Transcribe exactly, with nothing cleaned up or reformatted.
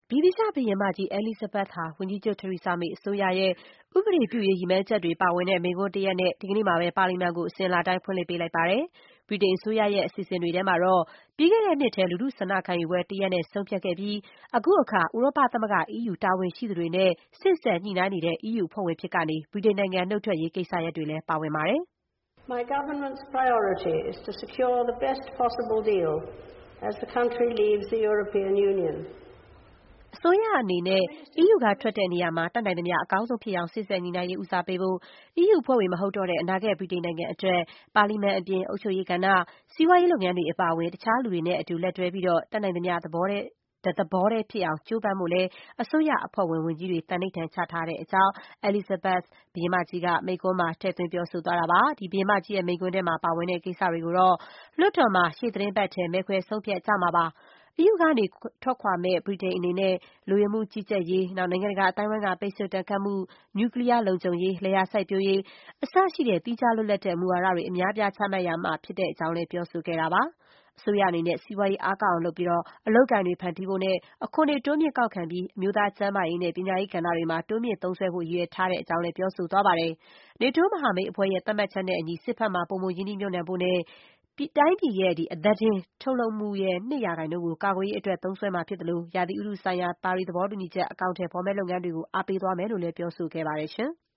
ဗြိတိသျှဘုရင်မကြီး Elizabeth ဟာ ဝန်ကြီးချုပ် Theresa May အစိုးရရဲ့ ဥပဒေပြုရေးရည်မှန်းချက်တွေပါဝင်တဲ့ မိန့်ခွန်းတရပ်နဲ့ ဒီကနေ့မှာပဲ ပါလီမန်ကို အစဉ်အလာအတိုင်း ဖွင့်လှစ်ပေးလိုက်ပါတယ်။ ဗြိတိန်အစိုးရရဲ့ အစီအစဉ်တွေထဲမှာတော့ ပြီးခဲ့တဲ့နှစ်ထဲ လူထုဆန္ဒခံယူပွဲတရပ်နဲ့ ဆုံးဖြတ်ခဲ့ပြီး အခုအခါ ဥရောပသမဂ္ဂ အီးယူ တာဝန်ရှိသူတွေနဲ့ စေ့စပ်ညှိနှိုင်းနေတဲ့ အီးယူအဖွဲ့ဝင်အဖြစ်ကနေ ဗြိတိန်နိုင်ငံ နုတ်ထွက်ရေးကိစ္စရပ်တွေလည်း ပါဝင်ပါတယ်။ My government's priority is to secure the best possible deal as the country leaves the European Union. အစိုးရအနေနဲ့ အီးယူကထွက်တဲ့နေရာမှာ တတ်နိုင်သမျှ အကောင်းဆုံးဖြစ်အောင် စေ့စပ်ညှိနှိုင်းရေး ဦးစားပေးဖို့၊ အီးယူအဖွဲ့ဝင်မဟုတ်တော့တဲ့ အနာဂတ် ဗြိတိန်နိုင်ငံအတွက် ပါလီမန်အပြင် အုပ်ချုပ်ရေးကဏ္ဍ၊ စီးပွားရေးလုပ်ငန်းတွေအပါအဝင် တခြားလူတွေနဲ့အတူ လက်တွဲပြီး တတ်နိုင်သမျှ တသဘောတည်းဖြစ်အောင် ကြိုးပမ်းဖို့လည်း အစိုးရအဖွဲ့ဝင် ဝန်ကြီးတွေ သန္နိဋ္ဌာန်ချထားတဲ့အကြောင်း Elizabeth ဘုရင်မကြီးက မိန့်ခွန်းမှာ ထည့်သွင်းပြောဆိုသွားတာပါ။ ဘုရင်မကြီးရဲ့ မိန့်ခွန်းထဲမှာ ပါဝင်တဲ့ကိစ္စတွေကိုတော့ လွှတ်တော်မှာ ရှေ့သီတင်းပတ်ထဲ မဲခွဲဆုံးဖြတ်ကြမှာဖြစ်ပါတယ်။ အီးယူကနေ ထွက်ခွာမယ့် ဗြိတိန်အနေနဲ့ လိုရင်းမှုကြီးကြပ်ရေး၊ နိုင်ငံတကာအသိုင်းအဝိုင်းက ပိတ်ဆို့ဒဏ်ခတ်မှု၊ နျူကလီးယားလုံခြုံရေး၊ လယ်ယာစိုက်ပျိုးရေး အစရှိတဲ့ သီးခြားလွတ်လပ်တဲ့ မူဝါဒတွေ အများအပြား ချမှတ်ရမှာဖြစ်တဲ့အကြောင်းလည်း ပြောဆိုခဲ့တာပါ။ အစိုးရအနေနဲ့ စီးပွားရေးအားကောင်းအောင်လုပ်ပြီး အလုပ်အကိုင်တွေ ဖန်တီးဖို့နဲ့ အခွန်တွေ တိုးမြှင့်ကောက်ခံပြီး အမျိုးသားကျန်းမာရေးနဲ့ ပညာရေးကဏ္ဍတွေမှာ တိုးမြှင့်သုံးစွဲဖို့ ရည်ရွယ်ထားတဲ့အကြောင်းလည်း ပြောဆိုသွားပါတယ်။ နေတိုးမဟာမိတ်အဖွဲ့ရဲ့ သတ်မှတ်ချက်နဲ့အညီ စစ်ဘက်မှာ ပိုမိုရင်းနှီးမြှုပ်နှံဖို့နဲ့ တိုင်းပြည်ရဲ့ အသားတင်ထုတ်လုပ်မှုရဲ့ ၂ ရာခိုင်နှုန်းကို ကာကွယ်ရေးအတွက် သုံးစွဲမှာဖြစ်သလို ရာသီဥတုဆိုင်ရာ ပါရီသဘောတူညီချက် အကောင်အထည်ဖော်မယ့် လုပ်ငန်းတွေကို အားပေးသွားမယ်လို့လည်း ပြောဆိုခဲ့ပါတယ်။